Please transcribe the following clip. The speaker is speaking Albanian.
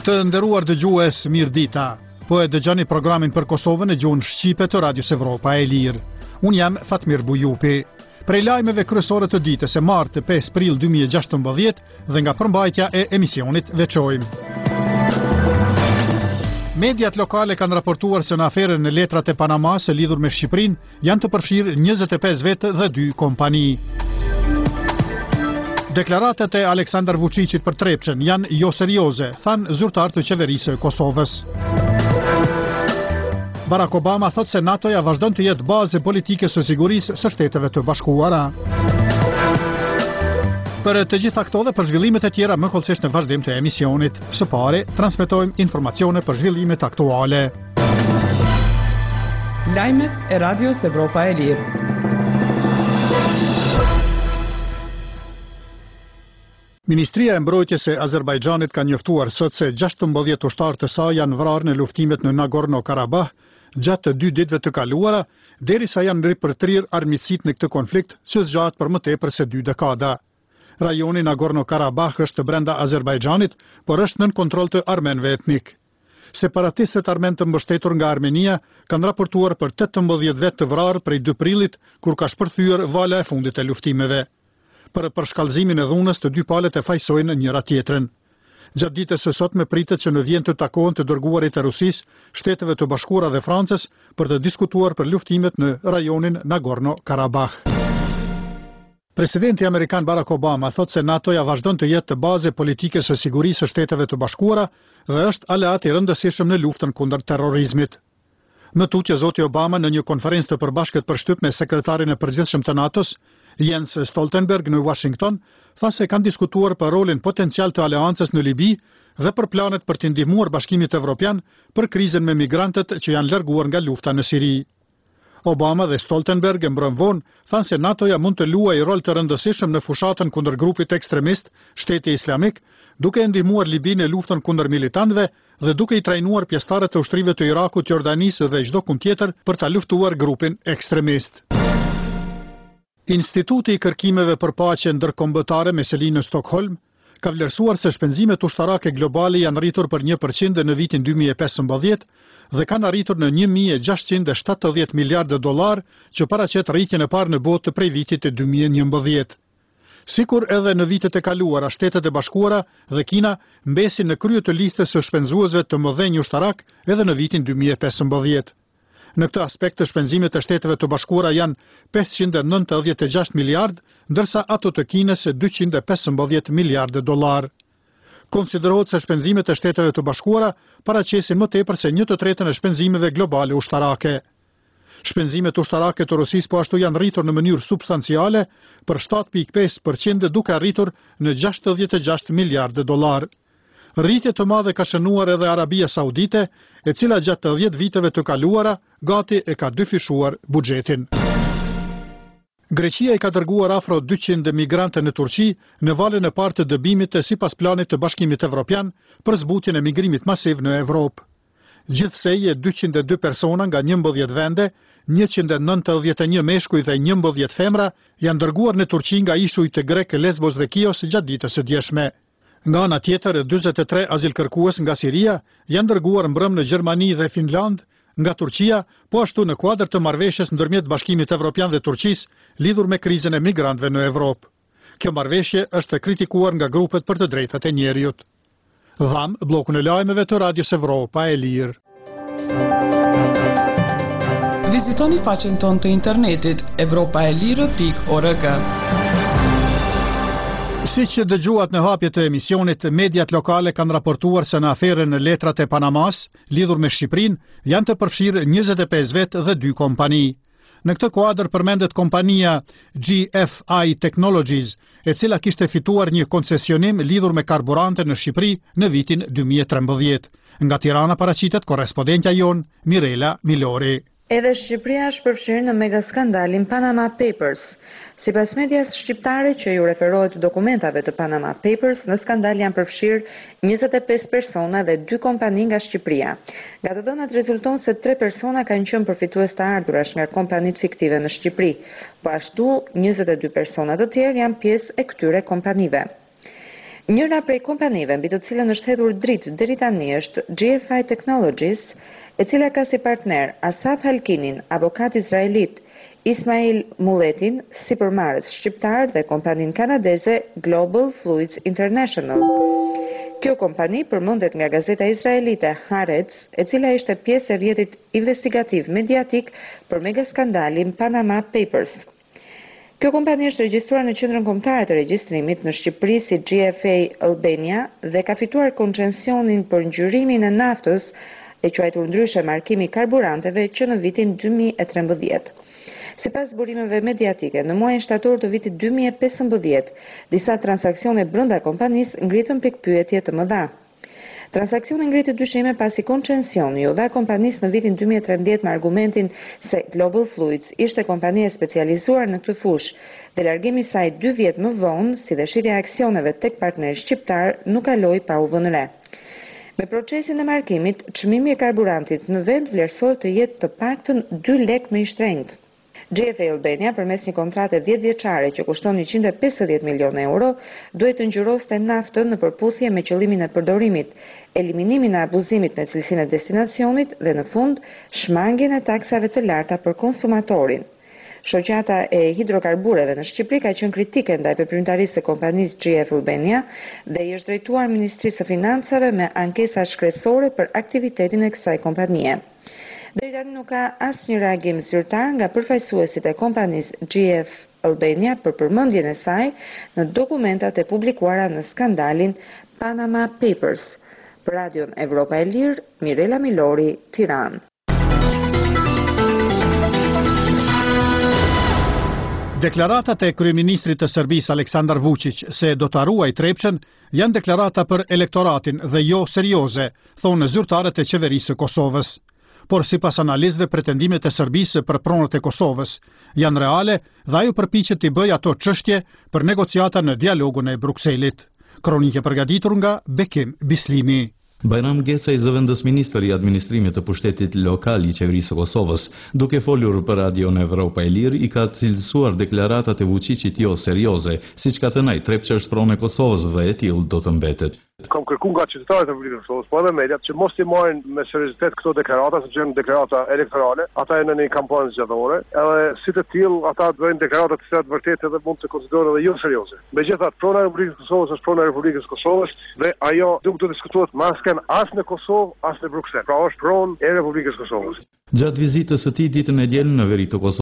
Të nderuar dëgjues, mirëdita. Po e dëgjoni programin për Kosovën në gjuhën shqipe të Radios Evropa e Lirë. Unë jam Fatmir Bujupi. Prej lajmeve kryesore të ditës e martë 5 prill 2016 dhe nga përmbajtja e emisionit veçojmë. Mediat lokale kanë raportuar se në aferën e letrat e Panamas e lidhur me Shqipërinë janë të përfshirë 25 vetë dhe 2 kompani. Deklaratat e Aleksandar Vučićit për Trepçën janë jo serioze, thanë zyrtar të qeverisë së Kosovës. Barack Obama thot se NATO-ja vazhdon të jetë bazë politike së sigurisë së Shteteve të Bashkuara. Për të gjitha këto dhe për zhvillimet e tjera më kollësisht në vazhdim të emisionit. Së pari, transmetojmë informacione për zhvillimet aktuale. Lajmet e Radios Evropa e Lirë. Ministria e Mbrojtjes e Azerbajxhanit ka njoftuar sot se 16 ushtarë të saj janë vrarë në luftimet në Nagorno-Karabakh gjatë të 2 ditëve të kaluara, derisa janë ripërtrirë armiqësitë në këtë konflikt që zgjat për më tepër se 2 dekada. Rajoni Nagorno-Karabakh është brenda Azerbajxhanit, por është nën kontroll të armenëve etnik. Separatistët armen të mbështetur nga Armenia kanë raportuar për 18 vetë të vrarë prej 2 prillit, kur ka shpërthyer vala e fundit e luftimeve. Për përshkallëzimin e dhunës, të 2 palët e fajsojnë njëra tjetrën. Gjatë ditës së sotme pritet që në vijim të takohen të dërguarit e Rusisë, Shteteve të Bashkuara dhe Francës për të diskutuar për luftimet në rajonin Nagorno-Karabakh. Presidenti amerikan Barack Obama thot se NATO-ja vazhdon të jetë bazë politike së sigurisë së Shteteve të Bashkuara dhe është aleat i rëndësishëm në luftën kundër terrorizmit. Më tutje zoti Obama në një konferencë të përbashkët për shtyp me sekretarin e përgjithshëm të NATO-s, Jens Stoltenberg në Washington, tha se kanë diskutuar për rolin potencial të aleancës në Libi dhe për planet për të ndihmuar Bashkimit Evropian për krizën me migrantët që janë larguar nga lufta në Siri. Obama dhe Stoltenberg e mbrëm vonë thanë se NATO-ja mund të luajë rol të rëndësishëm në fushatën kundër grupit ekstremist, Shteti Islamik, duke ndihmuar Libinë në luftën kundër militantëve dhe duke i trajnuar pjesëtarët të ushtrive të Irakut, Jordanisë dhe çdo kund tjetër për ta luftuar grupin ekstremist. Instituti i kërkimeve për paqe ndërkombëtare me selinë në Stockholm ka vlerësuar se shpenzimet ushtarake globale janë rritur për 1% në vitin 2015 dhe kanë arritur në 1.670 miliardë dollar, që paraqet rritjen e parë në botë prej vitit të 2011. Sikur edhe në vitet e kaluara, Shtetet e Bashkuara dhe Kina mbesin në krye të listës së shpenzuesve të mëdhenj ushtarak edhe në vitin 2015. Në këtë aspekt të shpenzimet e Shteteve të Bashkuara janë 596 miliardë, ndërsa ato të Kinës 215 miliardë dollar. Konsiderohet se shpenzimet e Shteteve të Bashkuara paraqesin më tepër se 1/3 e shpenzimeve globale ushtarake. Shpenzimet ushtarake të Rusisë po ashtu janë rritur në mënyrë substanciale për 7.5%, duke arritur në 66 miliardë dollar. Rritje të madhe ka shënuar edhe Arabia Saudite, e cila gjatë 10 viteve të kaluara gati e ka dyfishuar buxhetin. Greqia i ka dërguar afro 200 migrantë në Turqi në valën e parë të dëbimit sipas planit të Bashkimit Evropian për zbutjen e migrimit masiv në Evropë. Gjithsej 202 persona nga 11 vende, 191 meshkuj dhe 11 femra janë dërguar në Turqi nga ishujt grek Lesbos dhe Kios gjatë ditës së djeshme. Nga ana tjetër, 43 azilkërkues nga Siria janë dërguar mbrëm në Gjermani dhe Finland, nga Turqia, po ashtu në kuadër të marrëveshjes ndërmjet Bashkimit Evropian dhe Turqisë lidhur me krizën e migrantëve në Evropë. Kjo marrëveshje është kritikuar nga grupet për të drejtat e njerëzit. Dham bllokun e lajmeve të Radios Evropa e Lirë. Vizitoni faqen tonë të internetit evropaelire.org. Siç dëgjuat në hapje të emisionit, mediat lokale kanë raportuar se në aferën e letrat e Panamas, lidhur me Shqipërinë, janë të përfshirë 25 vetë dhe 2 kompani. Në këtë kuadër përmendet kompania GFI Technologies, e cila kishte fituar një koncesionim lidhur me karburante në Shqipëri në vitin 2013. Nga Tirana paraqitet korrespondentja jon Mirela Milori. Edhe Shqipëria është përfshirë në megaskandalin Panama Papers. Sipas medias shqiptare që ju referohet dokumentave të Panama Papers, në skandal janë përfshirë 25 persona dhe 2 kompani nga Shqipëria. Nga të dhënat rezulton se 3 persona kanë qenë përfitues të ardhurash nga kompanit fiktive në Shqipëri, po ashtu 22 persona të tjerë janë pjesë e këtyre kompanive. Njëra prej kompanive mbi të cilën është hedhur dritë deri tani është GFI Technologies, e cila ka si partner Asaf Halkinin, avokat izraelit, Ismail Mulletin, sipërmarrës shqiptar dhe kompaninë kanadeze Global Fluids International. Kjo kompani përmendet nga gazeta izraelite Haaretz, e cila ishte pjesë e rrjetit investigativ mediatik për megaskandalin Panama Papers. Kjo kompani është regjistruar në qendrën kombëtare të regjistrimit në Shqipëri si GFA Albania dhe ka fituar koncesionin për ngjyrimin e naftës, e quajtur ndryshe markimi karburanteve, që në vitin 2013. Sipas burimeve mediatike, në muajin shtator të vitit 2015, disa transaksione brenda kompanisë ngritën pikpyetje të mëdha. Transaksioni ngriti dyshime pasi koncesioni u dha kompanisë në vitin 2013 me argumentin se Global Fluids ishte kompani e specializuar në këtë fushë dhe largimi i saj 2 vjet më vonë, si dhe shitja e aksioneve tek partneri shqiptar, nuk kaloi pa u vënë re. Me procesin e markimit, çmimi i karburantit në vend vlerësohet të jetë të paktën 2 lekë më i shtrenjtë. GFA Albania, përmes një kontrate 10 vjeçare që kushton 150 milion euro, duhet të ngjyroste naftën në përputhje me qëllimin e përdorimit, eliminimin e abuzimit në cilësinë e destinacionit dhe në fund shmangjen e taksave të larta për konsumatorin. Shoqata e hidrokarbureve në Shqipëri ka qenë kritike ndaj veprimtarisë së kompanisë GF Albania dhe i është drejtuar Ministrisë së Financave me ankesa shkresore për aktivitetin e kësaj kompanie. Deri tani nuk ka asnjë reagim zyrtar nga përfaqësuesit e kompanisë GF Albania për përmendjen e saj në dokumentat e publikuara në skandalin Panama Papers. Për Radion Evropa e Lirë, Mirela Milori, Tiranë. Deklaratat e kryeministrit të Serbisë Aleksandar Vučić se do ta ruajë Trepçën janë deklarata për elektoratin dhe jo serioze, thonë zyrtarët e qeverisë së Kosovës. Por sipas analizëve, pretendimet e Serbisë për pronët e Kosovës janë reale dhe ajo përpiqet të bëjë ato çështje për negociata në dialogun e Brukselit. Kronike përgatitur nga Bekim Bislimi. Bajram Geca, i zëvendës ministër i administrimit të pushtetit lokal i qeverisë së Kosovës, duke folur për Radion Evropa e Lirë, i ka cilësuar deklaratat e Vučićit jo serioze, siç ka thënë ai, Trepça është pronë e Kosovës dhe e tillë do të mbetet. Kam kërkuar nga qytetarët e Republikës së Kosovës, po edhe mediat, që mos i marrin me seriozitet këto deklarata, sepse janë deklarata elektorale, ata janë në një kampanë zgjatorë, edhe si të tillë ata bëjnë deklarata të cilat vërtet edhe mund të konsiderohen edhe jo serioze. Megjithatë, prona e Republikës së Kosovës është prona e Republikës së Kosovës dhe ajo nuk do të diskutohet masken as në Kosovë, as në Bruksel. Pra është pronë e Republikës së Kosovës. Gjatë vizitës së tij ditën e diel në veri të Kosovës,